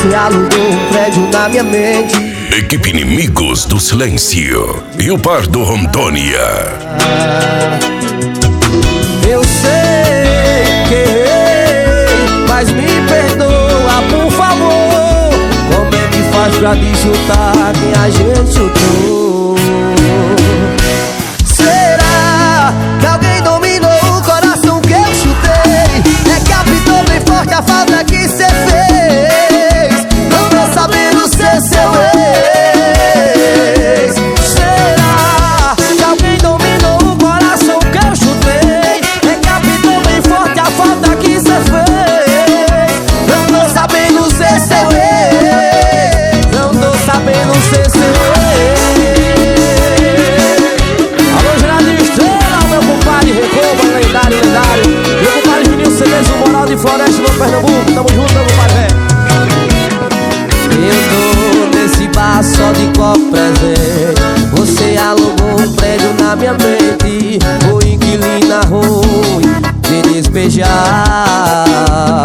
Você alugou um prédio na minha mente. Equipe Inimigos do Silêncio e o Pardo Rondônia. Eu sei que errei, mas me perdoa, por favor. Como é que faz pra deschutar quem a gente chutou? Será que alguém dominou o coração que eu chutei? É que apitou bem forte a falta que cê fez. Não tô sabendo ser seu ex. Será que alguém dominou o coração que eu chutei? É que apitou bem forte a falta que cê fez. Não tô sabendo ser seu ex. Não tô sabendo ser seu ex. Alô, Gerardinho Estrela, meu compadre Recoba, lendário. Meu compadre Juninho Cerezo, Moral de Floresta, no Pernambuco. Tamo junto, meu compadre. Eu tô nesse bar só de copo presente. Você alugou um prédio na minha mente. O inquilina ruim de despejar.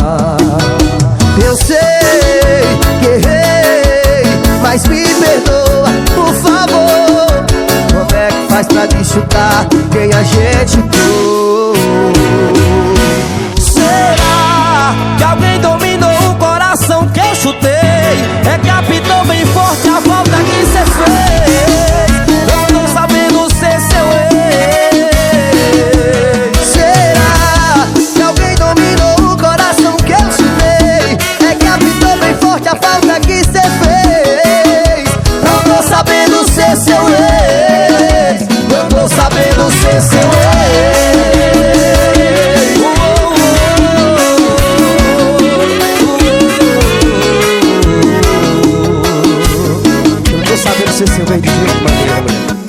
Eu sei que errei, mas me perdoa, por favor. Como é que faz pra deschutar quem a gente deu? Será que alguém dominou o coração que eu chutei? É que apitou bem forte a falta que cê fez. Não tô sabendo ser seu ex. Será que alguém dominou o coração que eu chutei? É que apitou bem forte a falta que cê fez. Não tô sabendo ser seu ex. Não tô sabendo ser seu ex. Sabendo ser seu ex de jeito maneiro, mulher.